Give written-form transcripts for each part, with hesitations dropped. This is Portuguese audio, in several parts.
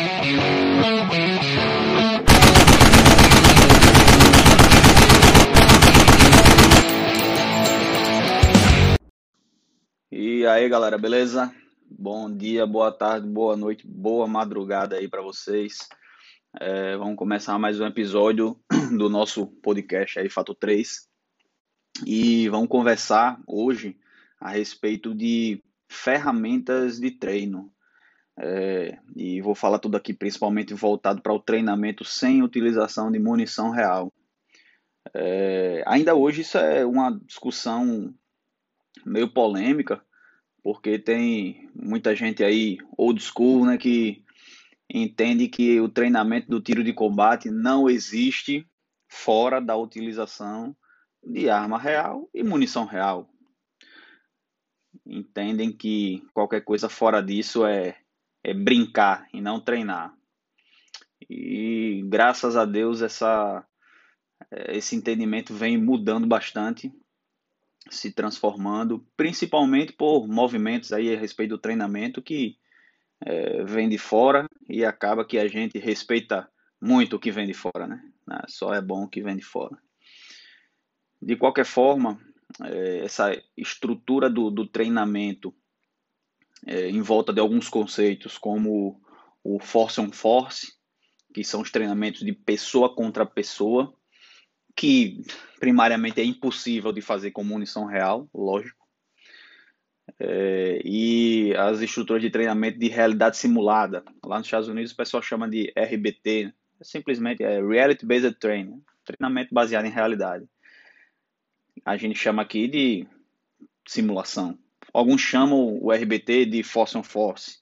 E aí, galera, beleza? Bom dia, boa tarde, boa noite, boa madrugada aí para vocês. Vamos começar mais um episódio do nosso podcast aí, Fator 3. E vamos conversar hoje a respeito de ferramentas de treino. E vou falar tudo aqui principalmente voltado para o treinamento sem utilização de munição real. Ainda hoje isso é uma discussão meio polêmica, porque tem muita gente aí old school, né, que entende que o treinamento do tiro de combate não existe fora da utilização de arma real e munição real. Entendem que qualquer coisa fora disso é brincar e não treinar. E graças a Deus esse entendimento vem mudando bastante, se transformando, principalmente por movimentos aí a respeito do treinamento que vem de fora e acaba que a gente respeita muito o que vem de fora, né? Só é bom o que vem de fora. De qualquer forma, essa estrutura do treinamento em volta de alguns conceitos, como o force on force, que são os treinamentos de pessoa contra pessoa, que primariamente é impossível de fazer com munição real, lógico. E as estruturas de treinamento de realidade simulada. Lá nos Estados Unidos o pessoal chama de RBT, simplesmente é Reality Based Training, treinamento baseado em realidade. A gente chama aqui de simulação. Alguns chamam o RBT de Force on Force.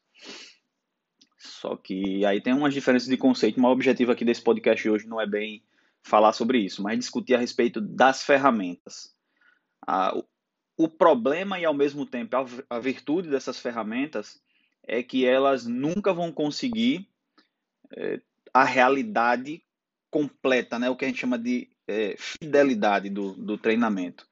Só que aí tem umas diferenças de conceito, mas o objetivo aqui desse podcast hoje não é bem falar sobre isso, mas discutir a respeito das ferramentas. O problema e, ao mesmo tempo, a virtude dessas ferramentas é que elas nunca vão conseguir a realidade completa, né? O que a gente chama de fidelidade do treinamento.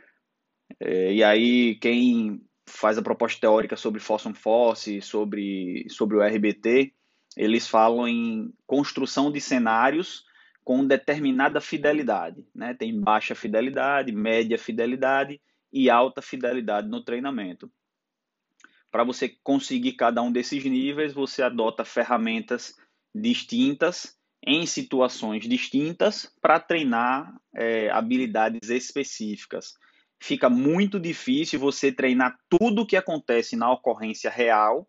E aí, quem faz a proposta teórica sobre Force on Force, sobre o RBT, eles falam em construção de cenários com determinada fidelidade, né? Tem baixa fidelidade, média fidelidade e alta fidelidade no treinamento. Para você conseguir cada um desses níveis, você adota ferramentas distintas em situações distintas para treinar habilidades específicas. Fica muito difícil você treinar tudo o que acontece na ocorrência real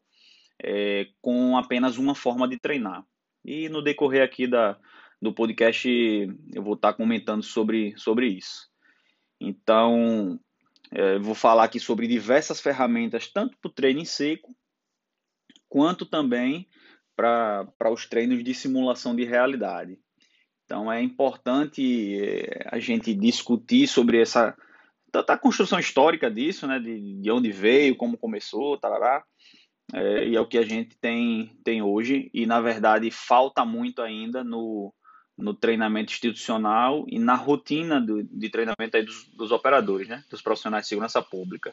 com apenas uma forma de treinar. E no decorrer aqui do podcast eu vou estar comentando sobre isso. Então, vou falar aqui sobre diversas ferramentas, tanto para o treino em seco, quanto também para os treinos de simulação de realidade. Então, é importante a gente discutir sobre tanta a construção histórica disso, né, de onde veio, como começou, tarará, e é o que a gente tem hoje, e na verdade falta muito ainda no treinamento institucional e na rotina de treinamento aí dos operadores, né, dos profissionais de segurança pública.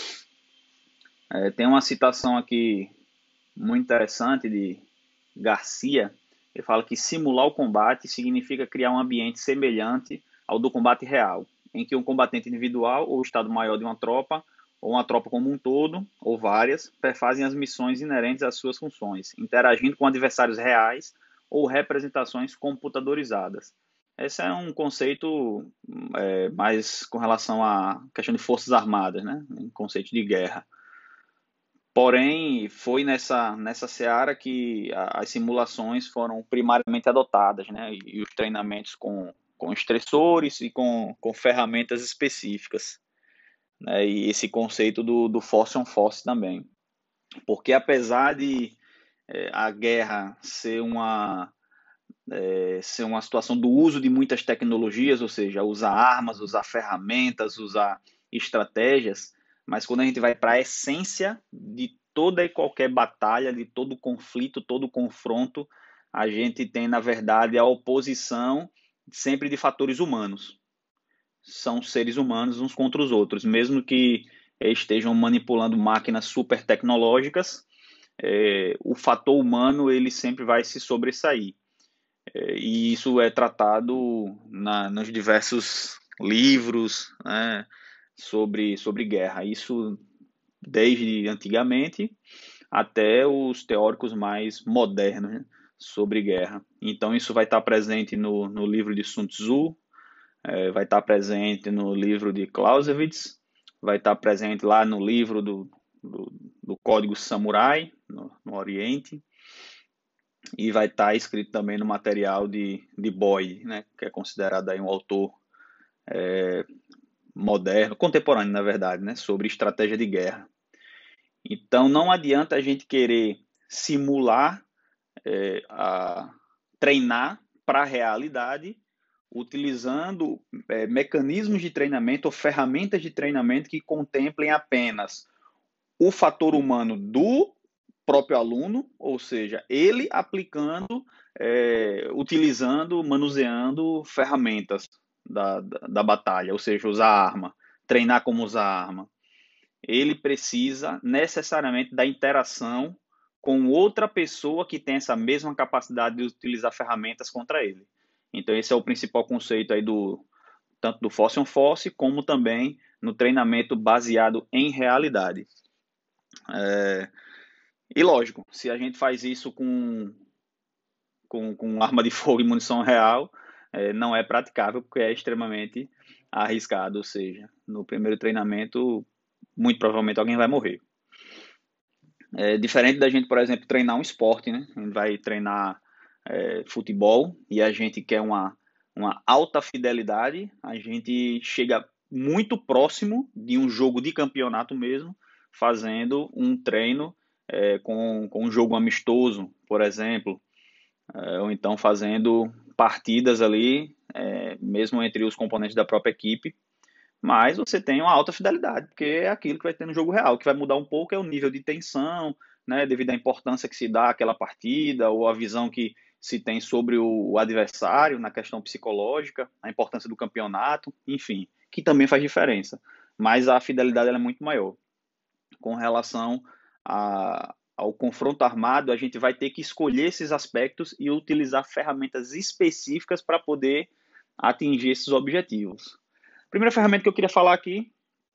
Tem uma citação aqui muito interessante de Garcia. Ele fala que simular o combate significa criar um ambiente semelhante ao do combate real, em que um combatente individual ou o Estado-Maior de uma tropa, ou uma tropa como um todo, ou várias, perfazem as missões inerentes às suas funções, interagindo com adversários reais ou representações computadorizadas. Esse é um conceito mais com relação à questão de forças armadas, né? Um conceito de guerra. Porém, foi nessa seara que as simulações foram primariamente adotadas, né? E os treinamentos com estressores e com ferramentas específicas, né? E esse conceito do force on force também. Porque apesar de a guerra ser uma situação do uso de muitas tecnologias, ou seja, usar armas, usar ferramentas, usar estratégias, mas quando a gente vai para a essência de toda e qualquer batalha, de todo conflito, todo confronto, a gente tem, na verdade, a oposição sempre de fatores humanos. São seres humanos uns contra os outros, mesmo que estejam manipulando máquinas super tecnológicas, o fator humano ele sempre vai se sobressair. E isso é tratado nos diversos livros, né, sobre guerra. Isso desde antigamente até os teóricos mais modernos, né, sobre guerra. Então isso vai estar presente no livro de Sun Tzu, vai estar presente no livro de Clausewitz, vai estar presente lá no livro do Código Samurai, no Oriente, e vai estar escrito também no material de Boyd, né, que é considerado aí um autor moderno, contemporâneo, na verdade, né, sobre estratégia de guerra. Então, não adianta a gente querer simular, treinar para a realidade, utilizando mecanismos de treinamento ou ferramentas de treinamento que contemplem apenas o fator humano do próprio aluno, ou seja, ele aplicando, utilizando, manuseando ferramentas da batalha, ou seja, usar arma, treinar como usar arma. Ele precisa necessariamente da interação com outra pessoa que tem essa mesma capacidade de utilizar ferramentas contra ele. Então esse é o principal conceito aí tanto do Force on Force como também no treinamento baseado em realidade. E lógico, se a gente faz isso com arma de fogo e munição real, não é praticável porque é extremamente arriscado, ou seja, no primeiro treinamento muito provavelmente alguém vai morrer. Diferente da gente, por exemplo, treinar um esporte, né? A gente vai treinar futebol e a gente quer uma alta fidelidade, a gente chega muito próximo de um jogo de campeonato mesmo, fazendo um treino com um jogo amistoso, por exemplo, ou então fazendo partidas ali, mesmo entre os componentes da própria equipe, mas você tem uma alta fidelidade, porque é aquilo que vai ter no jogo real. O que vai mudar um pouco é o nível de tensão, né, devido à importância que se dá àquela partida, ou a visão que se tem sobre o adversário na questão psicológica, a importância do campeonato, enfim, que também faz diferença. Mas a fidelidade ela é muito maior. Com relação ao confronto armado, a gente vai ter que escolher esses aspectos e utilizar ferramentas específicas para poder atingir esses objetivos. A primeira ferramenta que eu queria falar aqui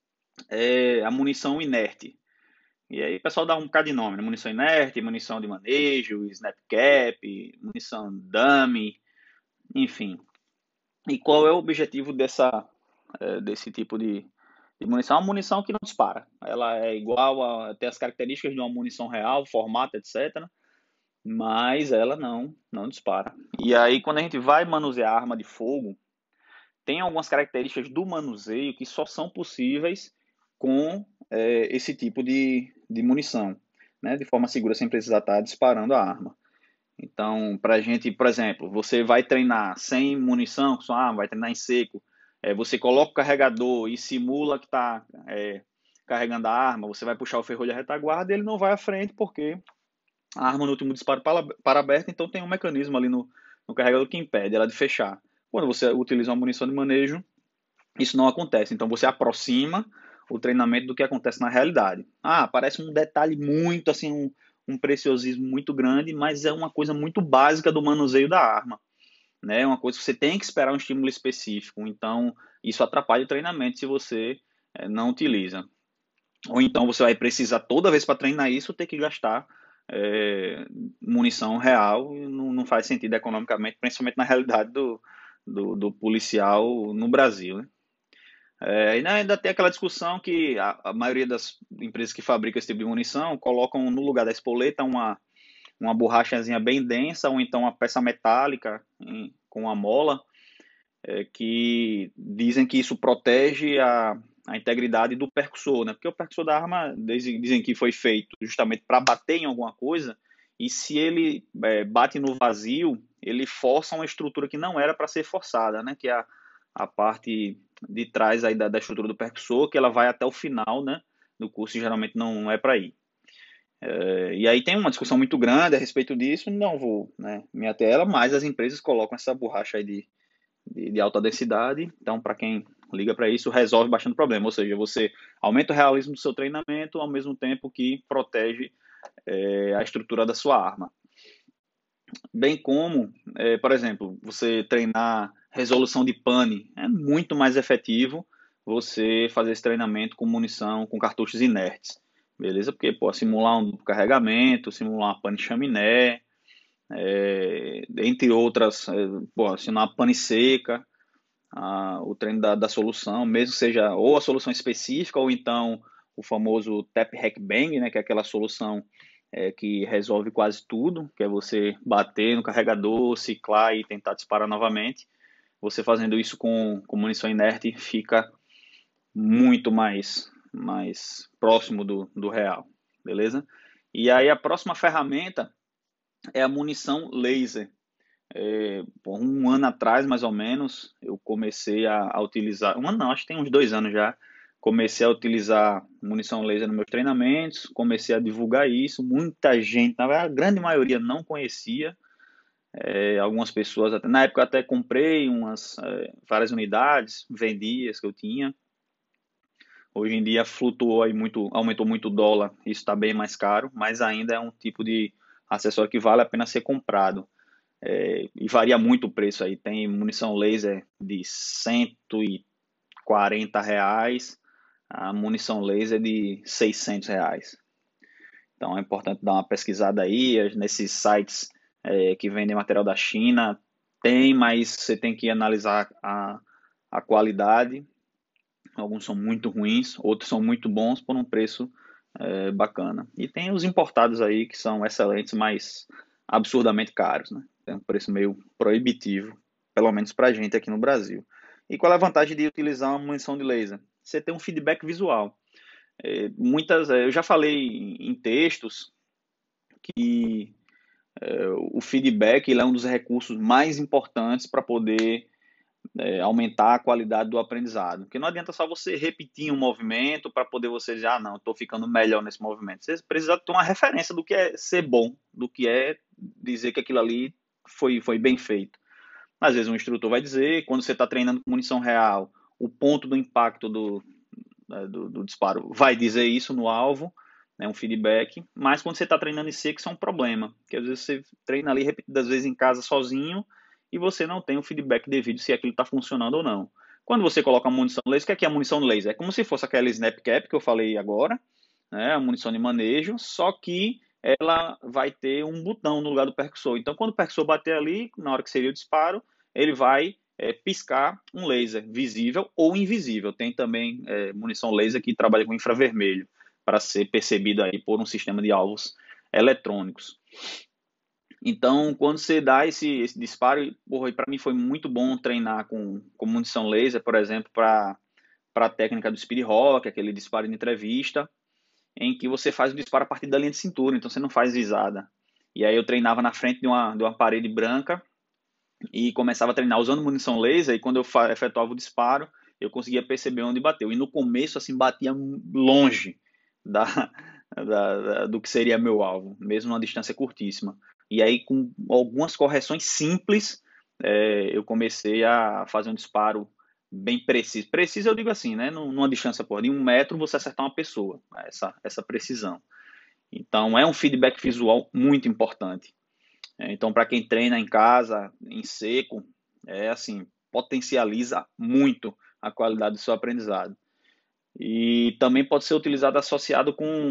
é a munição inerte. E aí o pessoal dá um bocado de nome, né? Munição inerte, munição de manejo, snap cap, munição dummy, enfim. E qual é o objetivo desse tipo de munição? É uma munição que não dispara. Ela é igual a ter as características de uma munição real, formato, etc. Mas ela não dispara. E aí quando a gente vai manusear arma de fogo, tem algumas características do manuseio que só são possíveis com esse tipo de munição, né? De forma segura, sem precisar estar disparando a arma. Então, para a gente, por exemplo, você vai treinar sem munição, com sua arma, vai treinar em seco, você coloca o carregador e simula que está carregando a arma, você vai puxar o ferrolho de retaguarda e ele não vai à frente porque a arma no último disparo para aberta, então tem um mecanismo ali no carregador que impede ela de fechar. Quando você utiliza uma munição de manejo, isso não acontece. Então você aproxima o treinamento do que acontece na realidade. Parece um detalhe muito assim, um preciosismo muito grande, mas é uma coisa muito básica do manuseio da arma. Né? É uma coisa que você tem que esperar um estímulo específico. Então isso atrapalha o treinamento se você não utiliza. Ou então você vai precisar toda vez para treinar isso ter que gastar munição real, não faz sentido economicamente, principalmente na realidade do policial no Brasil. Né? E ainda tem aquela discussão que a maioria das empresas que fabricam esse tipo de munição colocam no lugar da espoleta uma borrachazinha bem densa ou então uma peça metálica com uma mola, que dizem que isso protege a integridade do percussor, né? Porque o percussor da arma dizem que foi feito justamente para bater em alguma coisa, e se ele bate no vazio, ele força uma estrutura que não era para ser forçada, né? Que é a parte de trás aí da estrutura do percussor, que ela vai até o final, né? Do curso, e geralmente não é para ir. E aí tem uma discussão muito grande a respeito disso, não vou, né, me ater a ela, mas as empresas colocam essa borracha aí de alta densidade, então para quem liga para isso, resolve bastante problema, ou seja, você aumenta o realismo do seu treinamento ao mesmo tempo que protege a estrutura da sua arma. Bem como, por exemplo, você treinar resolução de pane, é muito mais efetivo você fazer esse treinamento com munição, com cartuchos inertes, beleza? Porque, pô, simular um duplo carregamento, simular uma pane chaminé, entre outras, pô, simular uma pane seca, o treino da solução, mesmo que seja ou a solução específica ou então o famoso tap hack bang, né, que é aquela solução que resolve quase tudo, que é você bater no carregador, ciclar e tentar disparar novamente. Você fazendo isso com munição inerte fica muito mais próximo do real, beleza? E aí a próxima ferramenta é a munição laser. Por um ano atrás, mais ou menos, eu comecei a utilizar. Um ano não, acho que tem uns 2 anos já. Comecei a utilizar munição laser nos meus treinamentos, comecei a divulgar isso. Muita gente, na verdade, a grande maioria não conhecia. Algumas pessoas, até, na época, eu até comprei várias unidades, vendi as que eu tinha. Hoje em dia flutuou aí muito, aumentou muito o dólar, isso está bem mais caro, mas ainda é um tipo de acessório que vale a pena ser comprado. E varia muito o preço aí. Tem munição laser de R$ 140, a munição laser de R$ 600. Então é importante dar uma pesquisada aí nesses sites que vendem material da China. Tem, mas você tem que analisar a qualidade. Alguns são muito ruins, outros são muito bons por um preço bacana. E tem os importados aí que são excelentes, mas absurdamente caros, né? Tem um preço meio proibitivo, pelo menos para a gente aqui no Brasil. E qual é a vantagem de utilizar uma munição de laser? Você tem um feedback visual. Eu já falei em textos que o feedback ele é um dos recursos mais importantes para poder aumentar a qualidade do aprendizado. Porque não adianta só você repetir um movimento para poder você dizer, não, estou ficando melhor nesse movimento. Você precisa ter uma referência do que é ser bom, do que é dizer que aquilo ali foi bem feito. Às vezes um instrutor vai dizer, quando você está treinando com munição real, o ponto do impacto do disparo vai dizer isso no alvo, né, um feedback, mas quando você está treinando em seco, isso é um problema, porque às vezes você treina ali repetidas vezes em casa sozinho e você não tem o feedback devido se aquilo está funcionando ou não. Quando você coloca a munição laser, o que é a munição laser? É como se fosse aquela snap cap que eu falei agora, né, a munição de manejo, só que ela vai ter um botão no lugar do percussor. Então, quando o percussor bater ali, na hora que seria o disparo, ele vai piscar um laser visível ou invisível. Tem também munição laser que trabalha com infravermelho para ser percebido aí por um sistema de alvos eletrônicos. Então, quando você dá esse disparo, para mim foi muito bom treinar com munição laser, por exemplo, para a técnica do speed rock, aquele disparo de entrevista, em que você faz o disparo a partir da linha de cintura, então você não faz visada. E aí eu treinava na frente de uma parede branca e começava a treinar usando munição laser, e quando eu efetuava o disparo, eu conseguia perceber onde bateu. E no começo, assim, batia longe da, do que seria meu alvo, mesmo numa distância curtíssima. E aí, com algumas correções simples, eu comecei a fazer um disparo bem preciso. Preciso, eu digo assim, né? Numa distância de 1 metro, você acertar uma pessoa, essa precisão. Então, é um feedback visual muito importante. Então, para quem treina em casa, em seco, assim, potencializa muito a qualidade do seu aprendizado. E também pode ser utilizado associado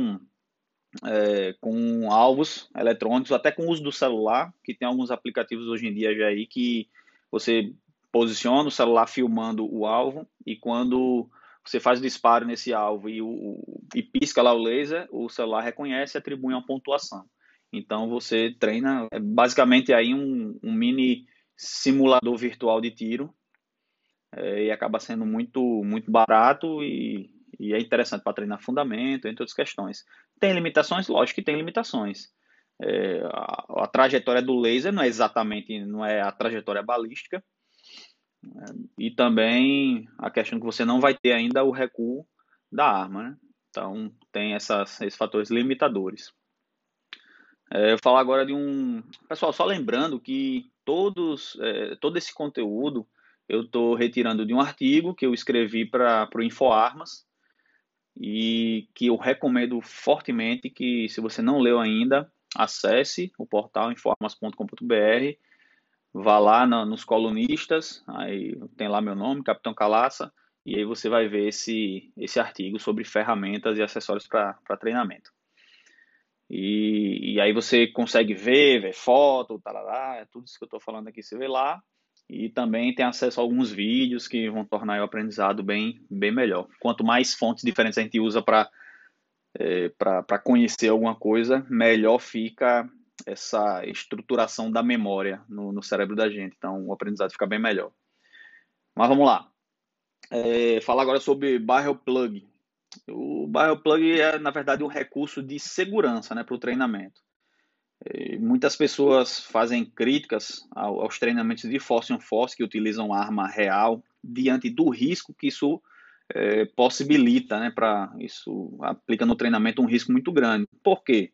com alvos eletrônicos, até com o uso do celular, que tem alguns aplicativos hoje em dia já aí que você posiciona o celular filmando o alvo e quando você faz o disparo nesse alvo e pisca lá o laser, o celular reconhece e atribui uma pontuação. Então você treina basicamente aí um mini simulador virtual de tiro e acaba sendo muito barato e é interessante para treinar fundamento, entre outras questões. Tem limitações? Lógico que tem limitações. A trajetória do laser não é a trajetória balística, e também a questão que você não vai ter ainda o recuo da arma, né? Então tem esses fatores limitadores. Eu vou falar agora de um... Pessoal, só lembrando que todo esse conteúdo eu estou retirando de um artigo que eu escrevi para o InfoArmas, e que eu recomendo fortemente que, se você não leu ainda, acesse o portal informas.com.br, vá lá nos colunistas, aí tem lá meu nome, Capitão Calaça, e aí você vai ver esse artigo sobre ferramentas e acessórios para treinamento. E aí você consegue ver foto, talará, tudo isso que eu estou falando aqui você vê lá. E também tem acesso a alguns vídeos que vão tornar o aprendizado bem melhor. Quanto mais fontes diferentes a gente usa para conhecer alguma coisa, melhor fica essa estruturação da memória no cérebro da gente. Então o aprendizado fica bem melhor. Mas vamos lá. Falar agora sobre Barrel Plug. O Barrel Plug é, na verdade, um recurso de segurança, né, para o treinamento. Muitas pessoas fazem críticas aos treinamentos de Force on Force que utilizam arma real diante do risco que isso possibilita, né? Isso aplica no treinamento um risco muito grande. Por quê?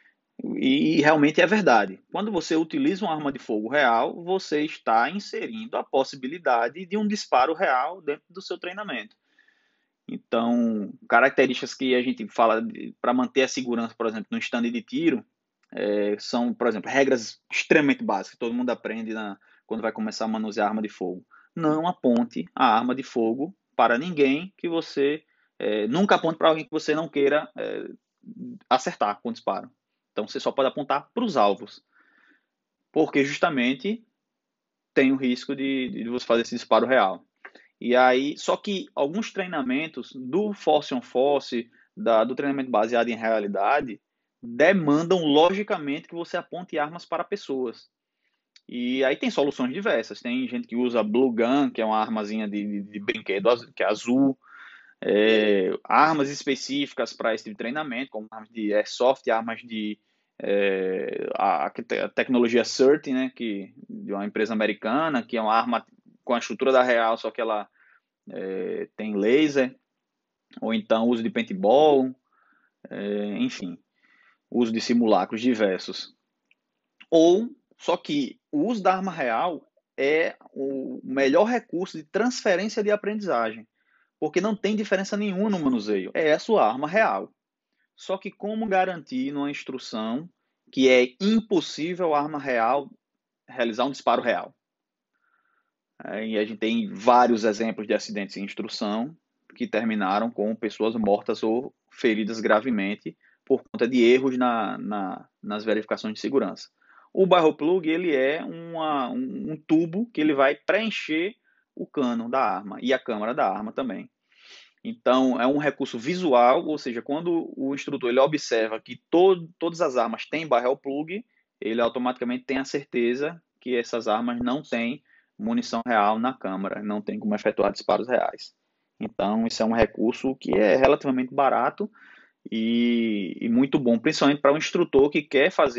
E realmente é verdade. Quando você utiliza uma arma de fogo real, você está inserindo a possibilidade de um disparo real dentro do seu treinamento. Então, características que a gente fala para manter a segurança, por exemplo, no stand de tiro, são, por exemplo, regras extremamente básicas, que todo mundo aprende quando vai começar a manusear arma de fogo. Não aponte a arma de fogo para ninguém que você... nunca aponte para alguém que você não queira acertar com disparo. Então, você só pode apontar para os alvos. Porque, justamente, tem o risco de você fazer esse disparo real. E aí, só que alguns treinamentos do Force on Force, do treinamento baseado em realidade, demandam logicamente que você aponte armas para pessoas. E aí tem soluções diversas. Tem gente que usa Blue Gun, que é uma armazinha de brinquedo que é azul. Armas específicas para esse tipo de treinamento, como armas de airsoft, armas de a tecnologia CERT, né, de uma empresa americana, que é uma arma com a estrutura da real, só que ela tem laser, ou então uso de paintball, enfim, uso de simulacros diversos. Só que o uso da arma real é o melhor recurso de transferência de aprendizagem, porque não tem diferença nenhuma no manuseio, é a sua arma real. Só que como garantir numa instrução que é impossível a arma real realizar um disparo real? E a gente tem vários exemplos de acidentes em instrução que terminaram com pessoas mortas ou feridas gravemente por conta de erros nas verificações de segurança. O barrel plug ele é um tubo que ele vai preencher o cano da arma e a câmara da arma também. Então, é um recurso visual, ou seja, quando o instrutor ele observa que todas as armas têm barrel plug, ele automaticamente tem a certeza que essas armas não têm munição real na câmara, não tem como efetuar disparos reais. Então, isso é um recurso que é relativamente barato e muito bom, principalmente para um instrutor que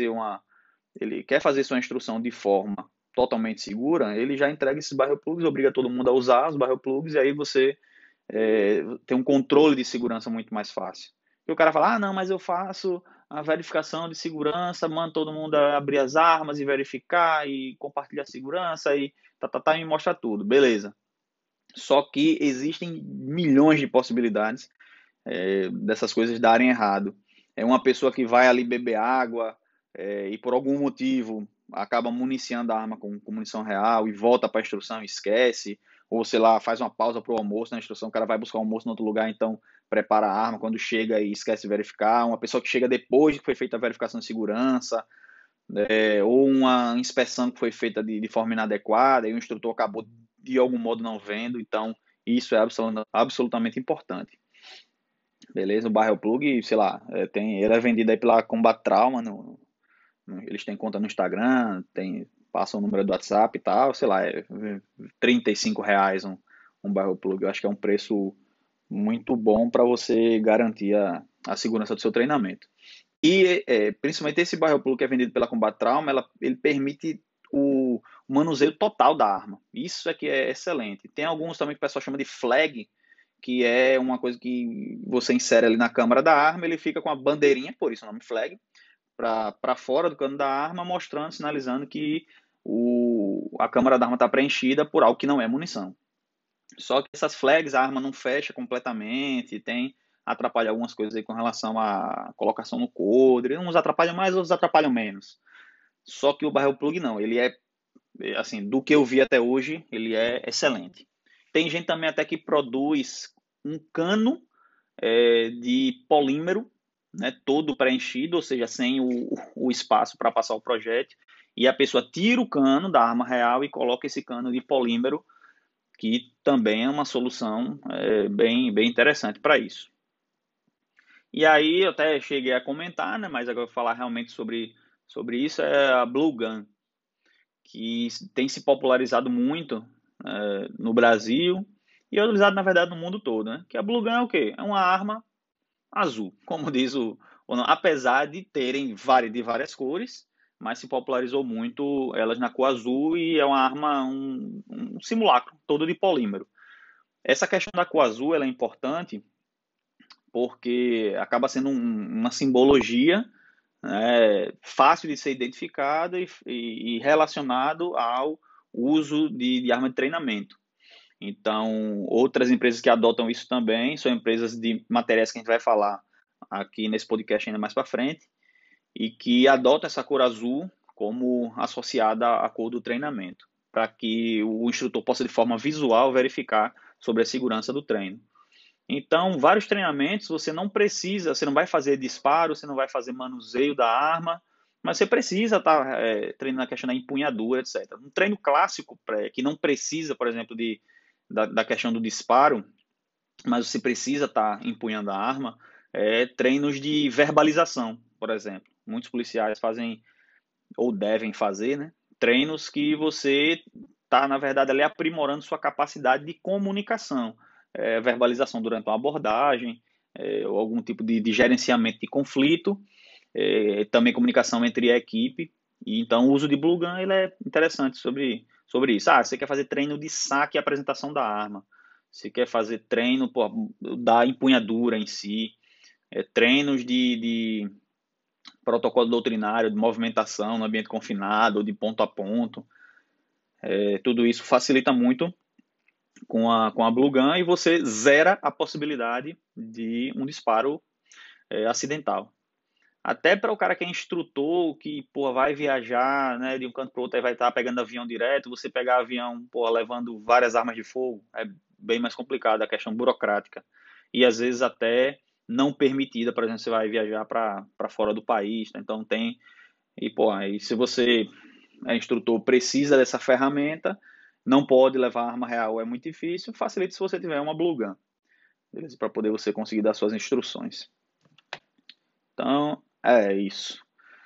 ele quer fazer sua instrução de forma totalmente segura, ele já entrega esses barrel plugs, obriga todo mundo a usar os barrel plugs, e aí você tem um controle de segurança muito mais fácil. E o cara fala, não, mas eu faço a verificação de segurança, mando todo mundo a abrir as armas e verificar e compartilhar a segurança e e mostra tudo, beleza. Só que existem milhões de possibilidades dessas coisas darem errado. É uma pessoa que vai ali beber água e por algum motivo acaba municiando a arma com munição real e volta para a instrução e esquece, ou sei lá, faz uma pausa para o almoço na instrução, o cara vai buscar o almoço em outro lugar, então prepara a arma, quando chega e esquece de verificar, uma pessoa que chega depois que foi feita a verificação de segurança, ou uma inspeção que foi feita de forma inadequada e o instrutor acabou de algum modo não vendo, então isso é absolutamente importante. Beleza? O Barrel Plug, sei lá, ele é vendido aí pela Combat Trauma, eles têm conta no Instagram, passam o número do WhatsApp e tal, sei lá, R$ 35 um Barrel Plug. Eu acho que é um preço muito bom para você garantir a segurança do seu treinamento. E principalmente esse Barrel Plug que é vendido pela Combat Trauma, ele permite o manuseio total da arma. Isso é que é excelente. Tem alguns também que o pessoal chama de flag, que é uma coisa que você insere ali na câmara da arma, ele fica com a bandeirinha, por isso o nome flag, para fora do cano da arma, mostrando, sinalizando que a câmara da arma está preenchida por algo que não é munição. Só que essas flags, a arma não fecha completamente, tem atrapalha algumas coisas aí com relação à colocação no coldre. Uns atrapalham mais, outros atrapalham menos. Só que o barrel plug não, ele assim, do que eu vi até hoje, ele é excelente. Tem gente também até que produz um cano de polímero, né, todo preenchido, ou seja, sem o espaço para passar o projétil, e a pessoa tira o cano da arma real e coloca esse cano de polímero, que também é uma solução bem interessante para isso. E aí eu até cheguei a comentar, né, mas agora eu vou falar realmente sobre isso, é a Blue Gun, que tem se popularizado muito no Brasil e é utilizado, na verdade, no mundo todo, né? Que a Blue Gun é o quê? É uma arma azul, como diz o nome, apesar de terem de várias cores, mas se popularizou muito elas na cor azul e é uma arma, um simulacro todo de polímero. Essa questão da cor azul ela é importante porque acaba sendo uma simbologia, né, fácil de ser identificada e relacionado ao uso de arma de treinamento. Então, outras empresas que adotam isso também são empresas de materiais que a gente vai falar aqui nesse podcast ainda mais para frente e que adotam essa cor azul como associada à cor do treinamento, para que o instrutor possa de forma visual verificar sobre a segurança do treino. Então, vários treinamentos você não precisa, você não vai fazer disparo, você não vai fazer manuseio da arma, mas você precisa estar treinando a questão da empunhadura, etc. Um treino clássico que não precisa, por exemplo, da questão do disparo, mas você precisa estar empunhando a arma, treinos de verbalização, por exemplo. Muitos policiais fazem ou devem fazer, né? Treinos que você está, na verdade, ali aprimorando sua capacidade de comunicação, verbalização durante uma abordagem, ou algum tipo de gerenciamento de conflito, também comunicação entre a equipe. E então o uso de Blue Gun ele é interessante sobre isso. Você quer fazer treino de saque e apresentação da arma. Você quer fazer treino da empunhadura em si, treinos de protocolo doutrinário, de movimentação no ambiente confinado, de ponto a ponto. Tudo isso facilita muito com a Blue Gun e você zera a possibilidade de um disparo acidental. Até para o cara que é instrutor, que vai viajar, né, de um canto para o outro, aí vai estar pegando avião direto, você pegar avião levando várias armas de fogo, é bem mais complicado a questão burocrática. E às vezes até não permitida, por exemplo, você vai viajar para fora do país, tá? Então tem. Aí se você é instrutor, precisa dessa ferramenta, não pode levar arma real, é muito difícil, facilita se você tiver uma Blue Gun, beleza? Para poder você conseguir dar suas instruções. Então, é isso.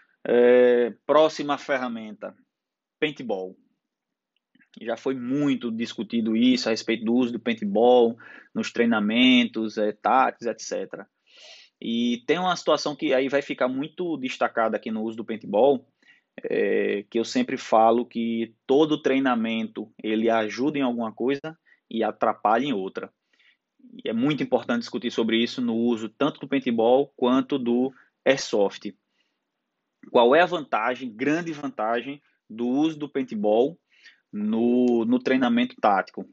Próxima ferramenta, paintball. Já foi muito discutido isso a respeito do uso do paintball nos treinamentos, táticos, etc. E tem uma situação que aí vai ficar muito destacada aqui no uso do paintball, que eu sempre falo que todo treinamento ele ajuda em alguma coisa e atrapalha em outra. E é muito importante discutir sobre isso no uso tanto do paintball quanto do airsoft. Qual é a vantagem, grande vantagem, do uso do paintball no treinamento tático?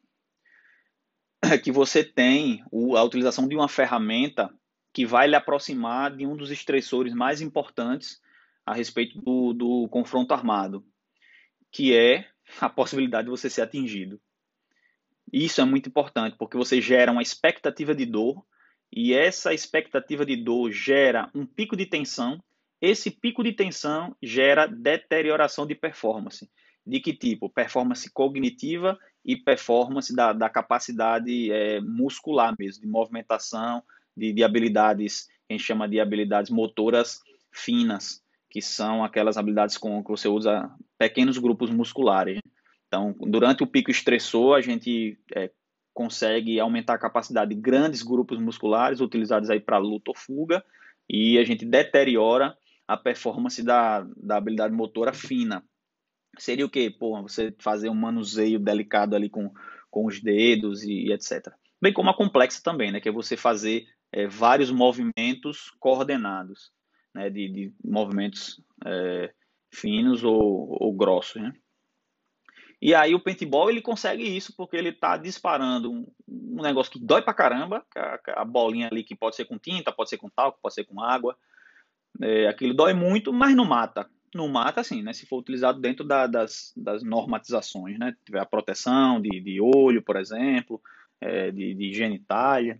É que você tem a utilização de uma ferramenta que vai lhe aproximar de um dos estressores mais importantes a respeito do confronto armado, que é a possibilidade de você ser atingido. Isso é muito importante, porque você gera uma expectativa de dor, e essa expectativa de dor gera um pico de tensão. Esse pico de tensão gera deterioração de performance. De que tipo? Performance cognitiva e performance da capacidade muscular mesmo, de movimentação, de habilidades, que a gente chama de habilidades motoras finas, que são aquelas habilidades que você usa pequenos grupos musculares. Então, durante o pico estressor, a gente consegue aumentar a capacidade de grandes grupos musculares utilizados aí para luta ou fuga, e a gente deteriora a performance da habilidade motora fina. Seria o quê? Você fazer um manuseio delicado ali com os dedos e etc. Bem como a complexa também, né? Que é você fazer vários movimentos coordenados, né? De movimentos finos ou grossos, né? E aí o paintball ele consegue isso porque ele está disparando um negócio que dói pra caramba, a bolinha ali que pode ser com tinta, pode ser com talco, pode ser com água. Aquilo dói muito, mas não mata. Não mata assim, né? Se for utilizado dentro das normatizações, né? Tiver a proteção de olho, por exemplo, de genitália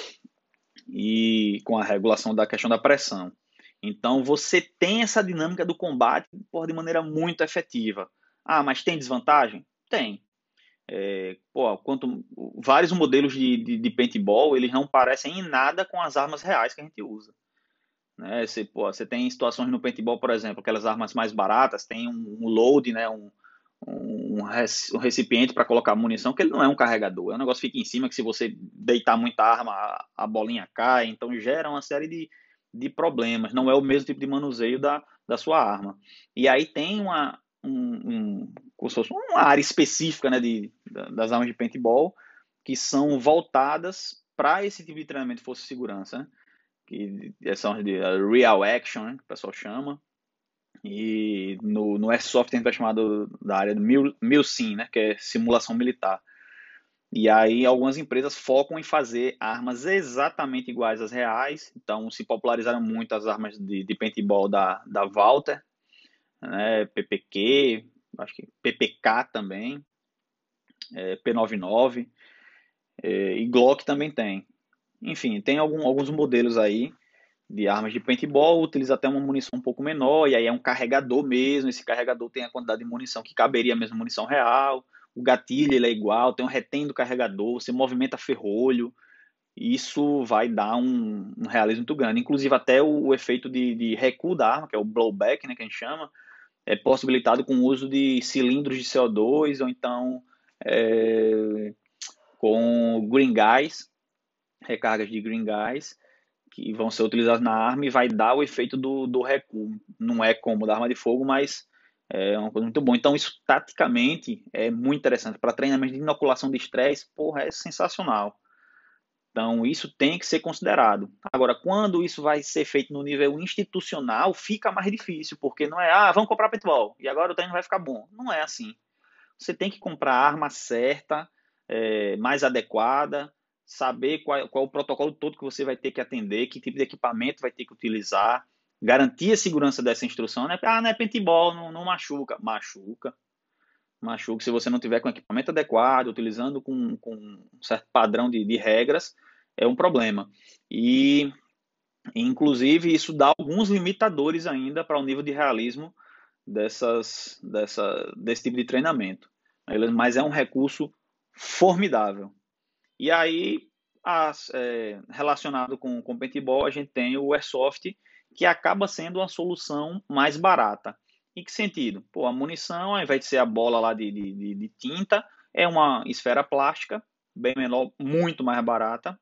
e com a regulação da questão da pressão. Então você tem essa dinâmica do combate de maneira muito efetiva. Ah, mas tem desvantagem? Tem. Vários modelos de paintball eles não parecem em nada com as armas reais que a gente usa. Né? Você tem situações no paintball, por exemplo, aquelas armas mais baratas, tem um load, né? Um recipiente para colocar munição, que ele não é um carregador, é um negócio que fica em cima, que se você deitar muita arma, a bolinha cai, então gera uma série de problemas, não é o mesmo tipo de manuseio da sua arma. E aí tem como se fosse uma área específica, né, das armas de paintball, que são voltadas para esse tipo de treinamento de força e segurança, né? Que são de real action, né, que o pessoal chama. E no Airsoft a gente vai chamar da área do MILSIM, né, que é simulação militar. E aí algumas empresas focam em fazer armas exatamente iguais às reais. Então se popularizaram muito as armas de paintball da Walther, né, PPQ, acho que PPK também, P99, e Glock também tem. Enfim, tem alguns modelos aí de armas de paintball, utiliza até uma munição um pouco menor, e aí é um carregador mesmo, esse carregador tem a quantidade de munição que caberia mesmo munição real, o gatilho ele é igual, tem um retém do carregador, você movimenta ferrolho, e isso vai dar um realismo muito grande. Inclusive até o efeito de recuo da arma, que é o blowback, né, que a gente chama, é possibilitado com o uso de cilindros de CO2, ou então com green gas, recargas de green gas, que vão ser utilizados na arma e vai dar o efeito do recuo. Não é como da arma de fogo, mas é uma coisa muito boa. Então, isso taticamente é muito interessante. Para treinamento de inoculação de estresse, porra, é sensacional. Então, isso tem que ser considerado. Agora, quando isso vai ser feito no nível institucional, fica mais difícil, porque não é, vamos comprar paintball, e agora o treino vai ficar bom. Não é assim. Você tem que comprar a arma certa, mais adequada, saber qual o protocolo todo que você vai ter que atender, que tipo de equipamento vai ter que utilizar, garantir a segurança dessa instrução. Né? Não é paintball, não machuca. Machuca se você não tiver com equipamento adequado, utilizando com um certo padrão de regras, é um problema. E, inclusive, isso dá alguns limitadores ainda para o nível de realismo desse tipo de treinamento. Mas é um recurso formidável. E aí, relacionado com o paintball, a gente tem o Airsoft, que acaba sendo uma solução mais barata. Em que sentido? Pô, a munição, ao invés de ser a bola lá de tinta, é uma esfera plástica, bem menor, muito mais barata,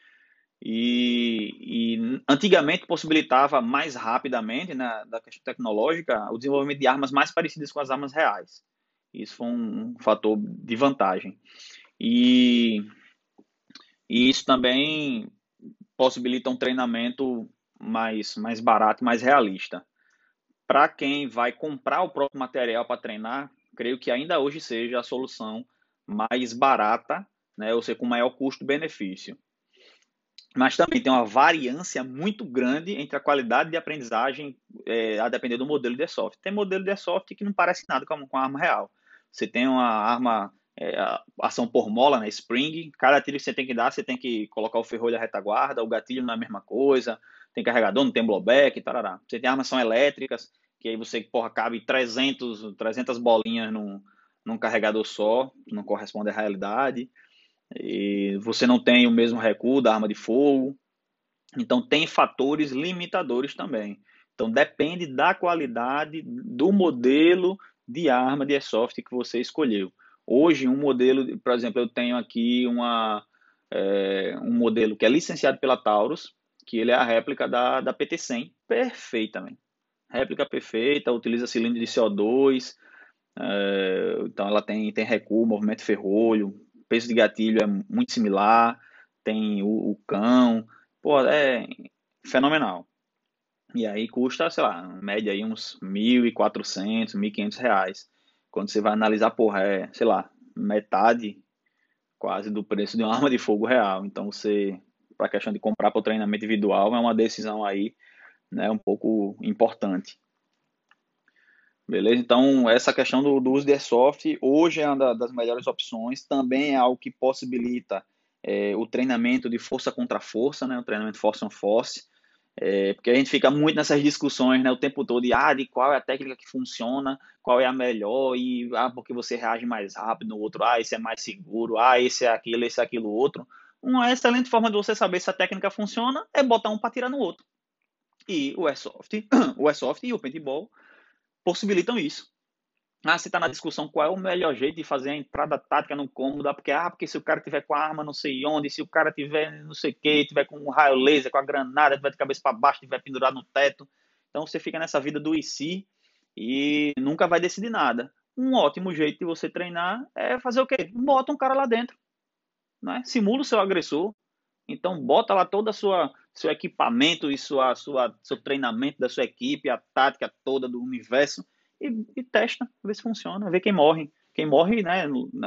e antigamente possibilitava mais rapidamente, né, da questão tecnológica, o desenvolvimento de armas mais parecidas com as armas reais. Isso foi um fator de vantagem. E, e isso também possibilita um treinamento mais barato, mais realista. Para quem vai comprar o próprio material para treinar, creio que ainda hoje seja a solução mais barata, né, ou seja, com maior custo-benefício. Mas também tem uma variância muito grande entre a qualidade de aprendizagem, a depender do modelo de airsoft. Tem modelo de airsoft que não parece nada com a arma real. Você tem uma arma, ação por mola, né, spring, cada tiro que você tem que dar, você tem que colocar o ferrolho à retaguarda, o gatilho não é a mesma coisa, tem carregador, não tem blowback, tarará. Você tem armas que são elétricas, que aí você, cabe 300 bolinhas num carregador só, não corresponde à realidade. E você não tem o mesmo recuo da arma de fogo. Então tem fatores limitadores também. Então depende da qualidade do modelo de arma de airsoft que você escolheu. Hoje um modelo, por exemplo, eu tenho aqui um modelo que é licenciado pela Taurus, que ele é a réplica da PT-100, perfeitamente. Réplica perfeita, utiliza cilindro de CO2, então ela tem recuo, movimento ferrolho, peso de gatilho é muito similar, tem o cão, pô, é fenomenal. E aí custa, sei lá, em média aí uns 1.400, R$ 1.500. Quando você vai analisar, porra, sei lá, metade quase do preço de uma arma de fogo real. Então, para a questão de comprar para o treinamento individual, é uma decisão aí, né, um pouco importante. Beleza? Então, essa questão do uso de airsoft hoje é uma das melhores opções. Também é algo que possibilita o treinamento de força contra força, né? O treinamento force on force. Porque a gente fica muito nessas discussões, né, o tempo todo de qual é a técnica que funciona, qual é a melhor, e porque você reage mais rápido no outro, esse é mais seguro, esse é aquilo outro. Uma excelente forma de você saber se a técnica funciona é botar um para tirar no outro. E o airsoft, o airsoft e o paintball possibilitam isso. Você está na discussão qual é o melhor jeito de fazer a entrada tática no cômodo, porque se o cara tiver com a arma não sei onde, se o cara tiver não sei o que, tiver com um raio laser, com a granada, tiver de cabeça para baixo, tiver pendurado no teto. Então você fica nessa vida do IC e nunca vai decidir nada. Um ótimo jeito de você treinar é fazer o quê? Bota um cara lá dentro, né? Simula o seu agressor. Então bota lá todo seu equipamento e seu treinamento da sua equipe, a tática toda do universo e testa, vê se funciona, vê quem morre. Quem morre, né,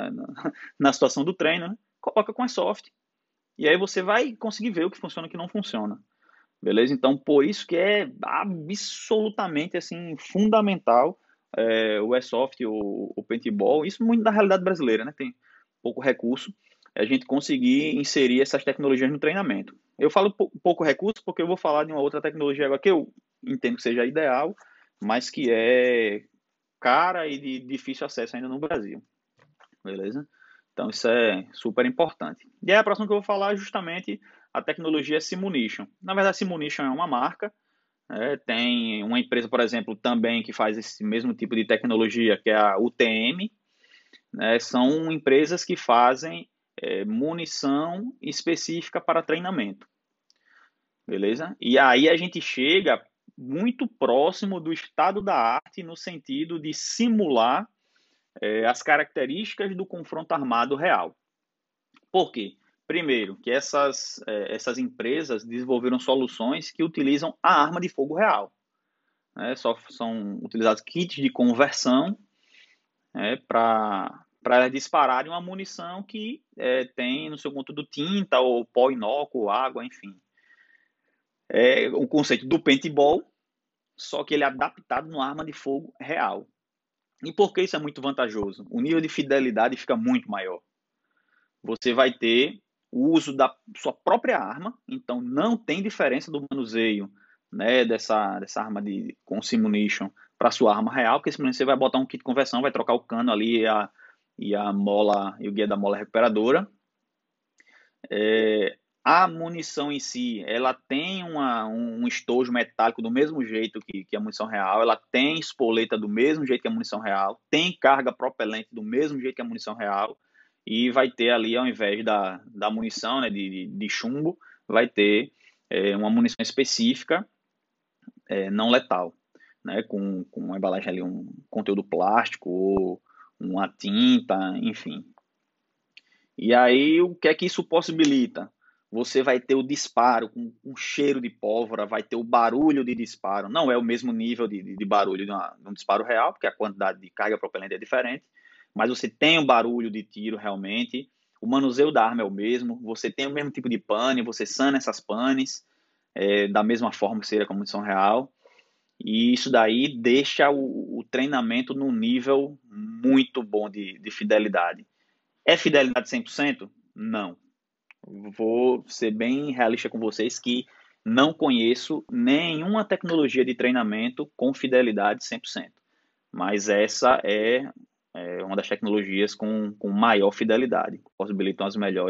na situação do treino, né, coloca com a soft. E aí você vai conseguir ver o que funciona e o que não funciona. Beleza? Então, por isso que é absolutamente assim, fundamental o airsoft, o paintball, isso muito da realidade brasileira, né? Tem pouco recurso, a gente conseguir inserir essas tecnologias no treinamento. Eu falo pouco recurso porque eu vou falar de uma outra tecnologia agora que eu entendo que seja ideal, mas que é cara e de difícil acesso ainda no Brasil. Beleza? Então isso é super importante. E aí a próxima que eu vou falar é justamente a tecnologia Simunition. Na verdade, Simunition é uma marca, tem uma empresa, por exemplo, também que faz esse mesmo tipo de tecnologia, que é a UTM, né? São empresas que fazem munição específica para treinamento, beleza? E aí a gente chega muito próximo do estado da arte no sentido de simular as características do confronto armado real. Por quê? Primeiro, que essas empresas desenvolveram soluções que utilizam a arma de fogo real. Só são utilizados kits de conversão para elas dispararem uma munição que tem no seu conteúdo tinta ou pó inócuo, água, enfim. É o conceito do paintball, só que ele é adaptado numa arma de fogo real. E por que isso é muito vantajoso? O nível de fidelidade fica muito maior. Você vai ter o uso da sua própria arma, então não tem diferença do manuseio, né, dessa arma com Simunition para sua arma real, porque simplesmente você vai botar um kit de conversão, vai trocar o cano ali e a mola e o guia da mola recuperadora. A munição em si, ela tem um estojo metálico do mesmo jeito que a munição real, ela tem espoleta do mesmo jeito que a munição real, tem carga propelente do mesmo jeito que a munição real, e vai ter ali, ao invés da munição, né, de chumbo, vai ter uma munição específica, não letal, né, com uma embalagem ali, um conteúdo plástico, ou uma tinta, enfim. E aí, o que é que isso possibilita? Você vai ter o disparo com um cheiro de pólvora, vai ter o barulho de disparo. Não é o mesmo nível de barulho de um disparo real, porque a quantidade de carga propelente é diferente, mas você tem o barulho de tiro realmente. O manuseio da arma é o mesmo, você tem o mesmo tipo de pane, você sana essas panes da mesma forma que seria com a munição real. E isso daí deixa o treinamento num nível muito bom de fidelidade. É fidelidade 100%? Não. Vou ser bem realista com vocês que não conheço nenhuma tecnologia de treinamento com fidelidade 100%. Mas essa é uma das tecnologias com maior fidelidade, que possibilitam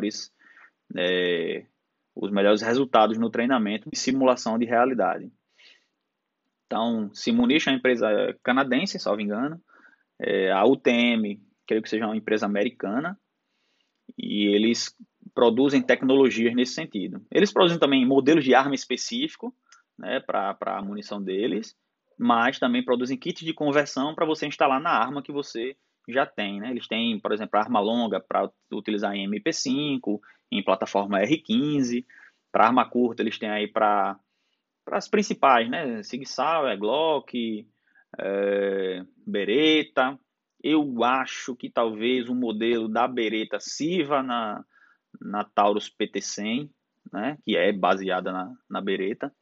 os melhores resultados no treinamento de simulação de realidade. Então, Simunition é uma empresa canadense, salvo engano. A UTM, creio que seja uma empresa americana. E eles produzem tecnologias nesse sentido. Eles produzem também modelos de arma específico, né, para a munição deles, mas também produzem kits de conversão para você instalar na arma que você já tem. Né? Eles têm, por exemplo, arma longa para utilizar em MP5, em plataforma R15. Para arma curta, eles têm aí para as principais, né? Sig Sauer, Glock, Beretta, Eu acho que talvez o modelo da Beretta sirva na Taurus PT100, né, que é baseada na Beretta.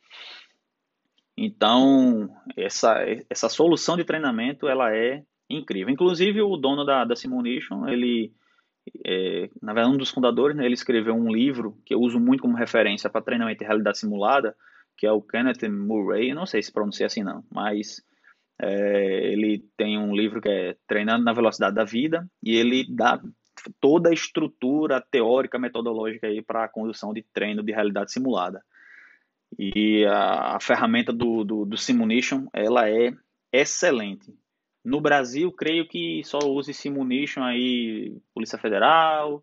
Então, essa solução de treinamento, ela é incrível. Inclusive, o dono da Simulation, ele, na verdade, um dos fundadores, né, ele escreveu um livro que eu uso muito como referência para treinamento de realidade simulada, que é o Kenneth Murray, eu não sei se pronuncia assim não, mas ele tem um livro que é Treinando na Velocidade da Vida, e ele dá toda a estrutura teórica, metodológica aí para a condução de treino de realidade simulada. E a ferramenta do Simulation, ela é excelente. No Brasil, creio que só use Simulation aí Polícia Federal,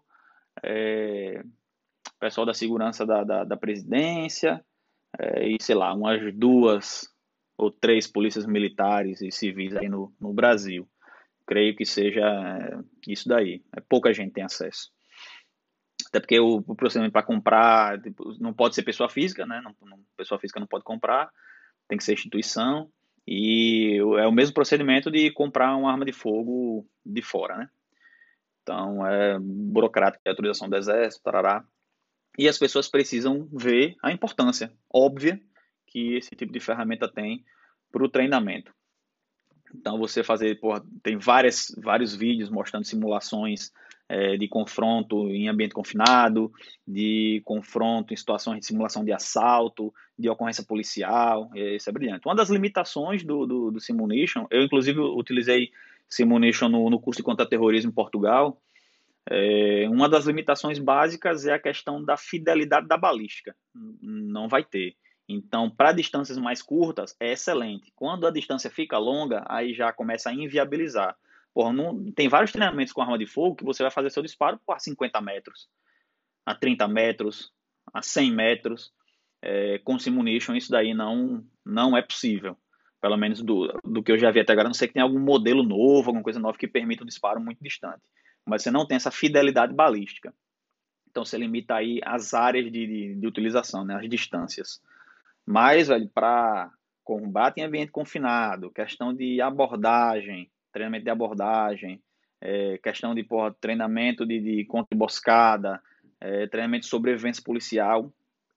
pessoal da segurança da presidência, e sei lá, umas 2 ou 3 polícias militares e civis aí no Brasil. Creio que seja isso daí. Pouca gente tem acesso. Até porque o procedimento para comprar não pode ser pessoa física, né? Pessoa física não pode comprar, tem que ser instituição. E é o mesmo procedimento de comprar uma arma de fogo de fora, né? Então, é burocrático, é autorização do exército, tarará. E as pessoas precisam ver a importância óbvia que esse tipo de ferramenta tem para o treinamento. Então, você fazer, tem vários vídeos mostrando simulações de confronto em ambiente confinado, de confronto em situações de simulação de assalto, de ocorrência policial, isso é brilhante. Uma das limitações do Simulation, eu inclusive utilizei Simulation no curso de contra-terrorismo em Portugal, uma das limitações básicas é a questão da fidelidade da balística. Não vai ter. Então, para distâncias mais curtas, é excelente. Quando a distância fica longa, aí já começa a inviabilizar. Tem vários treinamentos com arma de fogo que você vai fazer seu disparo a 50 metros, a 30 metros, a 100 metros. Com Simulation, isso daí não é possível. Pelo menos do que eu já vi até agora. A não sei que tem algum modelo novo, alguma coisa nova que permita um disparo muito distante. Mas você não tem essa fidelidade balística. Então, você limita aí as áreas de utilização, né, as distâncias. Mas, velho, para combate em ambiente confinado, questão de abordagem, treinamento de abordagem, questão de treinamento de contra-emboscada, treinamento de sobrevivência policial,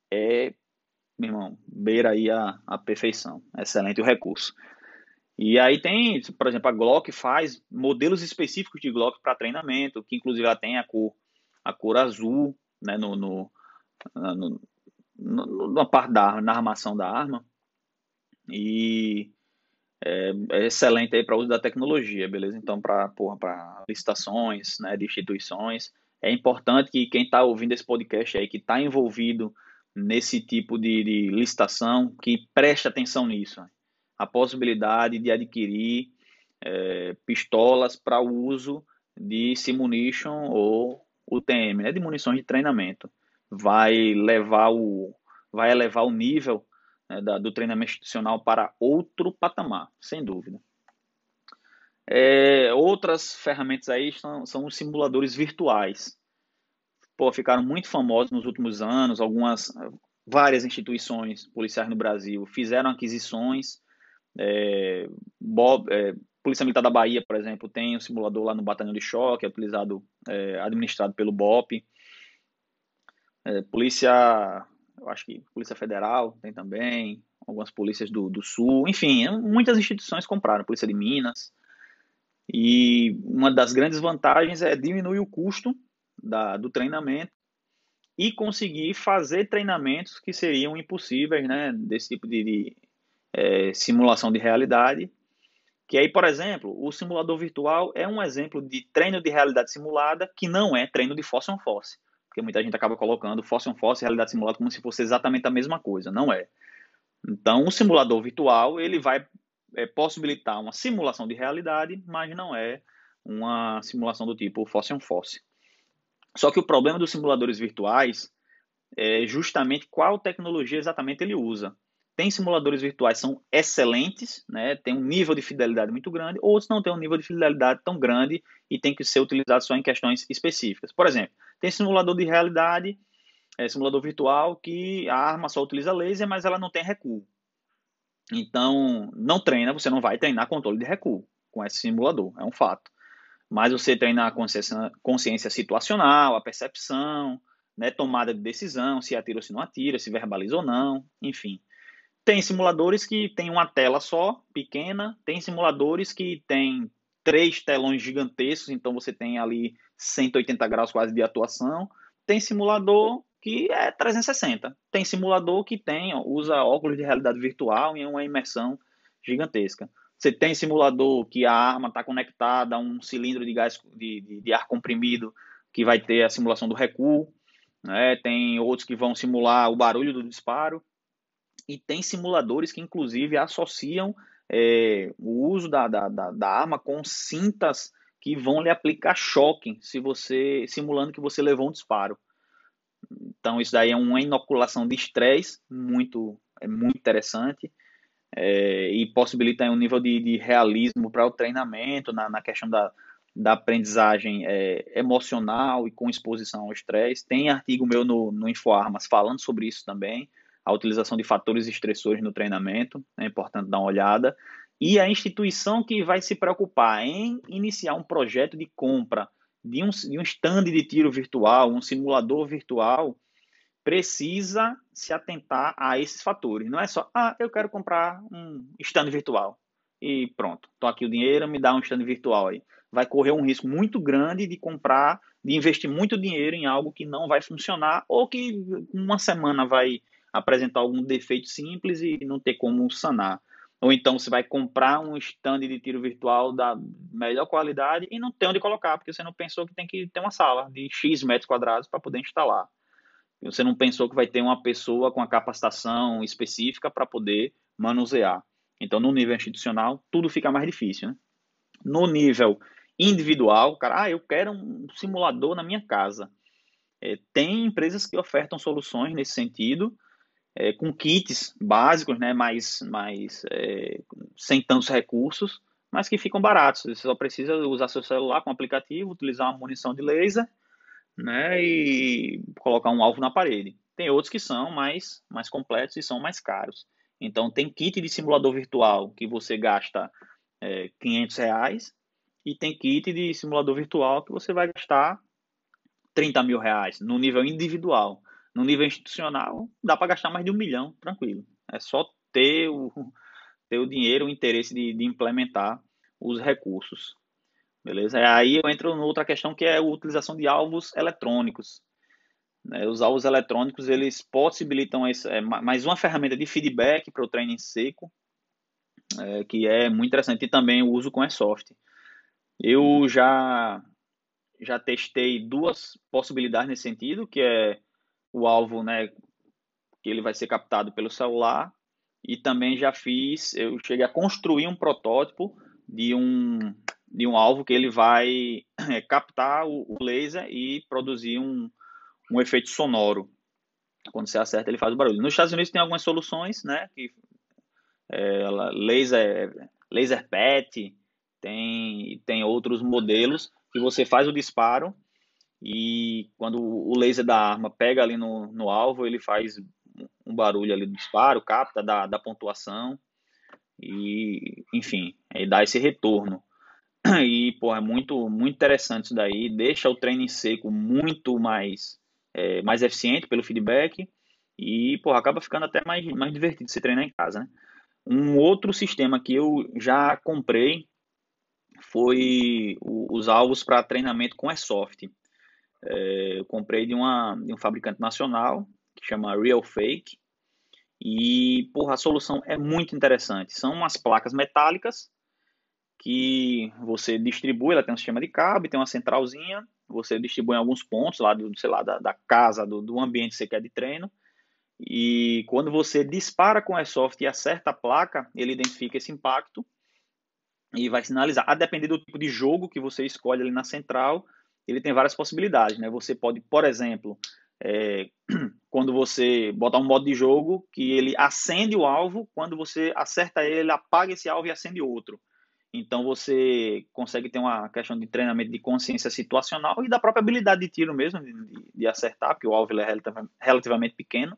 meu irmão, beira aí a perfeição. Excelente o recurso. E aí tem, por exemplo, a Glock faz modelos específicos de Glock para treinamento, que inclusive ela tem a cor azul, né, na parte na armação da arma. E é excelente aí para uso da tecnologia, beleza? Então, para licitações, né, de instituições, é importante que quem está ouvindo esse podcast aí, que está envolvido nesse tipo de licitação, que preste atenção nisso. A possibilidade de adquirir pistolas para o uso de Simunition ou UTM, né, de munições de treinamento. Vai elevar o nível, né, do treinamento institucional para outro patamar, sem dúvida. Outras ferramentas aí são os simuladores virtuais. Ficaram muito famosos nos últimos anos. Várias instituições policiais no Brasil fizeram aquisições. Polícia Militar da Bahia, por exemplo, tem um simulador lá no Batalhão de Choque, administrado pelo BOP. Eu acho que Polícia Federal tem também, algumas polícias do Sul, enfim, muitas instituições compraram, Polícia de Minas. E uma das grandes vantagens é diminuir o custo do treinamento e conseguir fazer treinamentos que seriam impossíveis, né, desse tipo de simulação de realidade. Que aí, por exemplo, o simulador virtual é um exemplo de treino de realidade simulada que não é treino de force on force. Porque muita gente acaba colocando force on force e realidade simulada como se fosse exatamente a mesma coisa. Não é. Então, o simulador virtual ele vai possibilitar uma simulação de realidade, mas não é uma simulação do tipo force on force. Só que o problema dos simuladores virtuais é justamente qual tecnologia exatamente ele usa. Tem simuladores virtuais que são excelentes, né, tem um nível de fidelidade muito grande, outros não têm um nível de fidelidade tão grande e tem que ser utilizado só em questões específicas. Por exemplo, tem simulador de realidade, simulador virtual, que a arma só utiliza laser, mas ela não tem recuo. Então, não treina, você não vai treinar controle de recuo com esse simulador, é um fato. mais você treina a consciência situacional, a percepção, né, tomada de decisão, se atira ou se não atira, se verbaliza ou não, enfim. Tem simuladores que tem uma tela só, pequena, tem simuladores que tem 3 telões gigantescos, então você tem ali 180 graus quase de atuação. Tem simulador que é 360. Tem simulador que usa óculos de realidade virtual e uma imersão gigantesca. Você tem simulador que a arma está conectada a um cilindro de gás de ar comprimido que vai ter a simulação do recuo, né? Tem outros que vão simular o barulho do disparo. E tem simuladores que, inclusive, associam o uso da arma com cintas que vão lhe aplicar choque simulando que você levou um disparo. Então, isso daí é uma inoculação de estresse muito interessante, e possibilita um nível de realismo para o treinamento na questão da aprendizagem emocional e com exposição ao estresse. Tem artigo meu no InfoArmas falando sobre isso também, a utilização de fatores estressores no treinamento, é importante dar uma olhada. E a instituição que vai se preocupar em iniciar um projeto de compra de um stand de tiro virtual, um simulador virtual, precisa se atentar a esses fatores. Não é só, eu quero comprar um stand virtual e pronto, estou aqui o dinheiro, me dá um stand virtual aí. Vai correr um risco muito grande de investir muito dinheiro em algo que não vai funcionar ou que uma semana vai apresentar algum defeito simples e não ter como sanar. Ou então você vai comprar um stand de tiro virtual da melhor qualidade e não tem onde colocar, porque você não pensou que tem que ter uma sala de X metros quadrados para poder instalar. Você não pensou que vai ter uma pessoa com a capacitação específica para poder manusear. Então, no nível institucional, tudo fica mais difícil, né? No nível individual, cara, eu quero um simulador na minha casa. Tem empresas que ofertam soluções nesse sentido, com kits básicos, né, sem tantos recursos, mas que ficam baratos. Você só precisa usar seu celular com aplicativo, utilizar uma munição de laser, né, e colocar um alvo na parede. Tem outros que são mais completos e são mais caros. Então, tem kit de simulador virtual que você gasta R$ 500 e tem kit de simulador virtual que você vai gastar R$ 30.000 no nível individual. No nível institucional, dá para gastar mais de 1 milhão, tranquilo. É só ter o dinheiro, o interesse de implementar os recursos. Beleza? Aí eu entro em outra questão que é a utilização de alvos eletrônicos, né? Os alvos eletrônicos, eles possibilitam mais uma ferramenta de feedback para o treino em seco, que é muito interessante, e também o uso com airsoft. Eu já testei duas possibilidades nesse sentido, que é o alvo, né, que ele vai ser captado pelo celular, e também eu cheguei a construir um protótipo de um alvo que ele vai captar o laser e produzir um efeito sonoro. Quando você acerta, ele faz o barulho. Nos Estados Unidos tem algumas soluções, né? Laser PET, tem outros modelos que você faz o disparo e quando o laser da arma pega ali no alvo, ele faz um barulho ali do disparo, capta da pontuação e, enfim, aí dá esse retorno. E, pô, é muito interessante isso daí, deixa o treino em seco muito mais eficiente pelo feedback e, pô, acaba ficando até mais divertido você treinar em casa, né? Um outro sistema que eu já comprei foi os alvos para treinamento com airsoft. Eu comprei de um fabricante nacional que chama Real Fake e, porra, a solução é muito interessante. São umas placas metálicas que você distribui, ela tem um sistema de cabo e tem uma centralzinha, você distribui em alguns pontos lá sei lá, da casa, do ambiente que você quer de treino, e quando você dispara com o airsoft e acerta a placa, ele identifica esse impacto e vai sinalizar. A depender do tipo de jogo que você escolhe ali na central, ele tem várias possibilidades, né? Você pode, por exemplo, quando você botar um modo de jogo que ele acende o alvo, quando você acerta ele, ele apaga esse alvo e acende outro. Então você consegue ter uma questão de treinamento de consciência situacional e da própria habilidade de tiro mesmo, de acertar, porque o alvo ele é relativamente pequeno.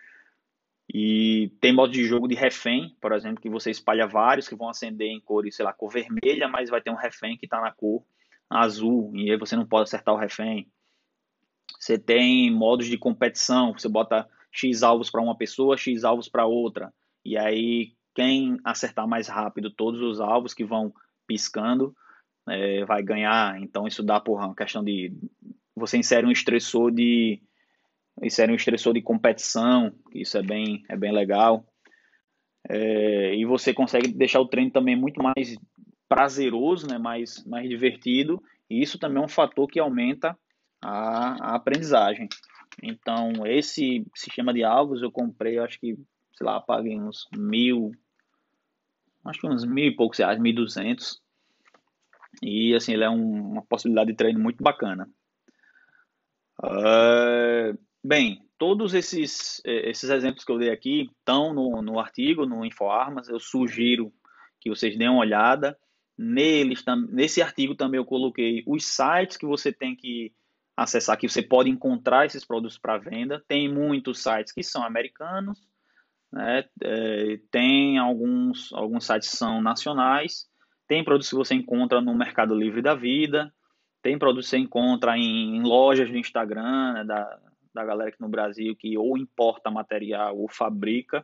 E tem modo de jogo de refém, por exemplo, que você espalha vários que vão acender em cores, sei lá, cor vermelha, mas vai ter um refém que está na cor azul, e aí você não pode acertar o refém. Você tem modos de competição, você bota X alvos para uma pessoa, X alvos para outra. E aí, quem acertar mais rápido todos os alvos que vão piscando, vai ganhar. Então, isso dá, porra, uma questão de. Você insere um estressor de competição, que isso é bem legal. E você consegue deixar o treino também muito mais prazeroso, né? Mais divertido. E isso também é um fator que aumenta a aprendizagem. Então, esse sistema de alvos eu comprei, acho que, sei lá, paguei uns mil, acho que uns mil e poucos reais, 1.200. E, assim, ele é uma possibilidade de treino muito bacana. Bem, todos esses exemplos que eu dei aqui estão no artigo, no InfoArmas. Eu sugiro que vocês deem uma olhada. Nesse artigo também eu coloquei os sites que você tem que acessar, que você pode encontrar esses produtos para venda. Tem muitos sites que são americanos, né? Tem alguns sites que são nacionais. Tem produtos que você encontra no Mercado Livre da vida. Tem produtos que você encontra em lojas do Instagram, né, da galera aqui no Brasil que ou importa material ou fabrica.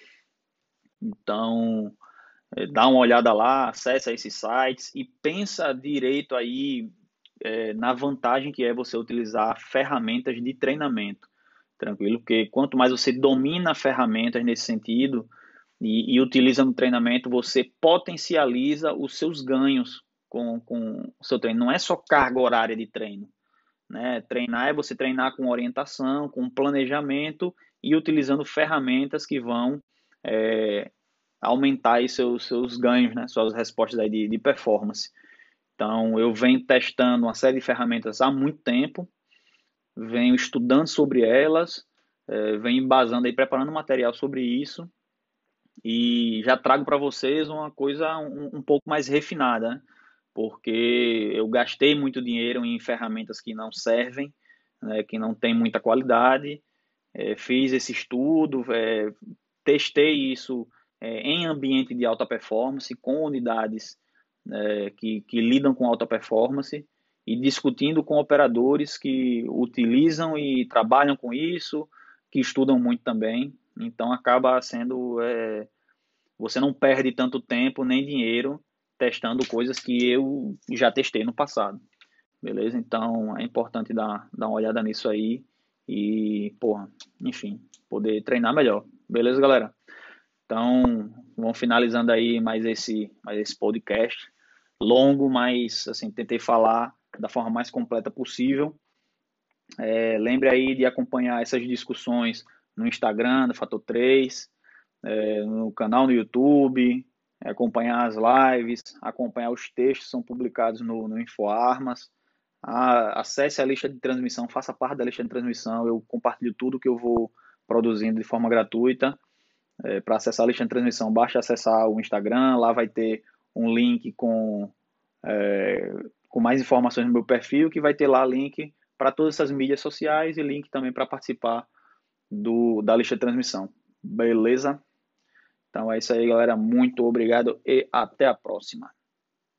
Então, dá uma olhada lá, acessa esses sites e pensa direito aí na vantagem que é você utilizar ferramentas de treinamento, tranquilo? Porque quanto mais você domina ferramentas nesse sentido e utiliza no treinamento, você potencializa os seus ganhos com o seu treino. Não é só carga horária de treino, né? Treinar é você treinar com orientação, com planejamento e utilizando ferramentas que vão é, aumentar aí seus ganhos, né? Suas respostas aí de performance. Então, eu venho testando uma série de ferramentas há muito tempo, venho estudando sobre elas, venho embasando aí, preparando material sobre isso e já trago para vocês uma coisa um pouco mais refinada, né? Porque eu gastei muito dinheiro em ferramentas que não servem, né, que não tem muita qualidade, fiz esse estudo, testei isso em ambiente de alta performance, com unidades que lidam com alta performance e discutindo com operadores que utilizam e trabalham com isso, que estudam muito também. Então acaba sendo você não perde tanto tempo nem dinheiro testando coisas que eu já testei no passado, beleza? Então é importante dar uma olhada nisso aí e, porra, enfim, poder treinar melhor, beleza, galera? Então vamos finalizando aí mais esse podcast longo, mas assim tentei falar da forma mais completa possível. Lembre aí de acompanhar essas discussões no Instagram, do Fator 3, no canal no YouTube, acompanhar as lives, acompanhar os textos que são publicados no InfoArmas. Acesse a lista de transmissão, faça parte da lista de transmissão. Eu compartilho tudo que eu vou produzindo de forma gratuita. Para acessar a lista de transmissão, basta acessar o Instagram, lá vai ter um link com mais informações no meu perfil, que vai ter lá link para todas essas mídias sociais e link também para participar da lista de transmissão. Beleza? Então é isso aí, galera. Muito obrigado e até a próxima.